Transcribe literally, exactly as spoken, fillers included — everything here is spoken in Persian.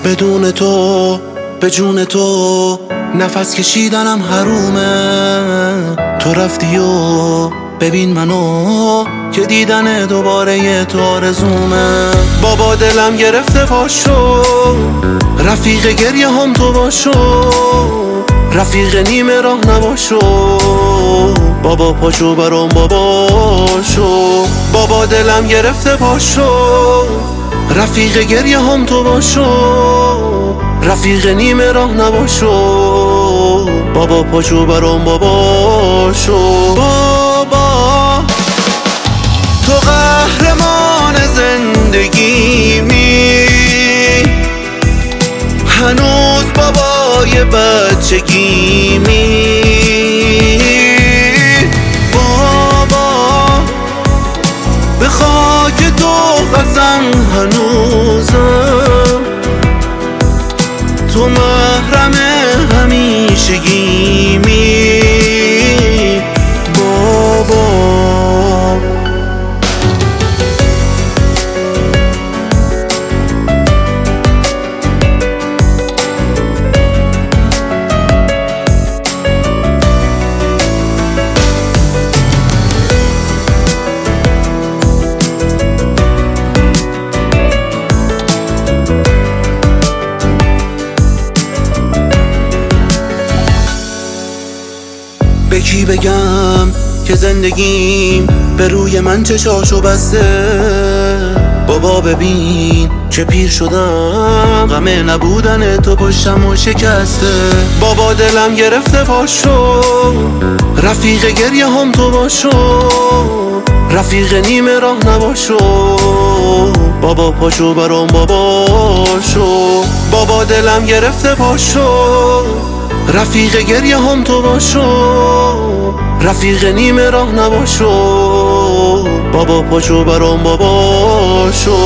بدون تو به جون تو نفس کشیدنم حرومه. تو رفتی و ببین منو که دیدن دوباره یه تو آرزومه. بابا دلم گرفته پاشو، رفیق گریه هم تو باشو، رفیق نیمه راه نباشو. بابا پاشو برام باباشو. بابا دلم گرفته پاشو، رفیق گریه هم تو باشو، رفیق نیمه راه نباشو. بابا پاشو برام باباشو. بابا تو قهرمان زندگیمی، هنوز بابای بچگیمی. بابا به خاک تو قسم هنوزم، تو محرم همیشگیمی. بابا به کی بگم که زندگیم به روی من چشاشو بسته؟ بابا ببین که پیر شدم، غم نبودن تو پشتم و شکسته. بابا دلم گرفته پاشو، رفیق گریه هم تو باشو، رفیق نیمه راه نباشو. بابا پاشو برام باباشو. بابا دلم گرفته پاشو، رفیق گریه هم تو باشو، رفیق نیمه راه نباشو. بابا پاشو برام باباشو.